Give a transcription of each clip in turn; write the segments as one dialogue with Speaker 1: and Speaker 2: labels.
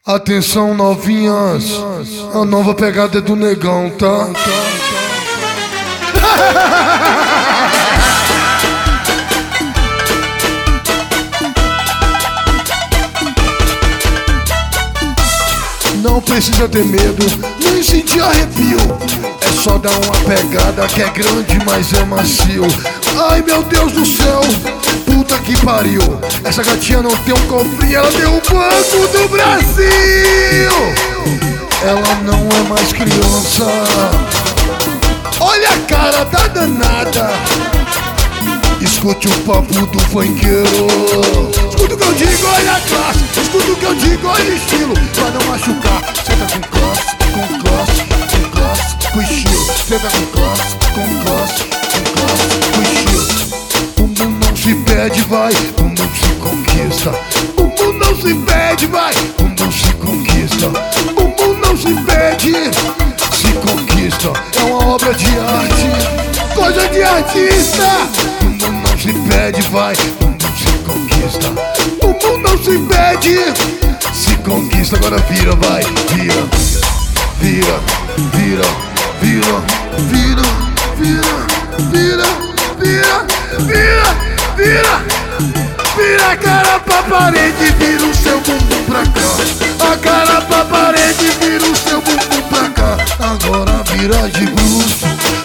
Speaker 1: Atenção novinhas, a nova pegada é do negão, tá? Não precisa ter medo, nem sentir arrepio. É só dar uma pegada que é grande, mas é macio. Ai meu Deus do céu, puta que pariu. Essa gatinha não tem um cofrinho, ela tem um Banco do Brasil. Ela não é mais criança. Olha a cara da danada. Escute o papo do funkeiro. Escuta o que eu digo, olha a classe. Escuta o que eu digo, olha o estilo. Pra não machucar, cê tá com classe, com classe, com classe, com estilo. Cê tá com classe, com classe, com classe, com estilo. Bumbum não se pede, vai, bumbum se conquista. Bumbum não se pede, vai, bumbum se conquista. Bumbum não se pede, se conquista. É uma obra de arte, coisa de artista. Bumbum não se pede, vai, bumbum se conquista. Bumbum não se pede, se conquista. Agora vira, vai, vira, vira, vira, vira, vira, vira, vira, vira, vira, vira a cara pra parede, vira o seu bumbum pra cá. A cara pra parede, vira o seu bumbum pra cá. Agora vira de bruxo,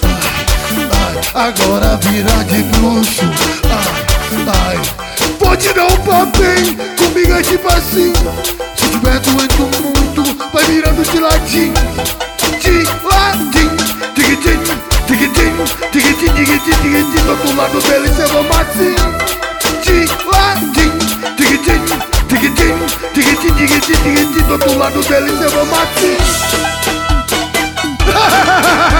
Speaker 1: agora vira de bruxo, ai, pode dar um papel, comigo é tipo assim. Se tiver doente no mundo, vai virando de ladinho. De ladinho, digitinho, digitinho, digitinho, digitinho, digitinho. Do outro lado dele cê vai macio. De ladinho, digitinho, digitinho, digitinho, digitinho, digitinho. Do outro lado dele cê vai macio.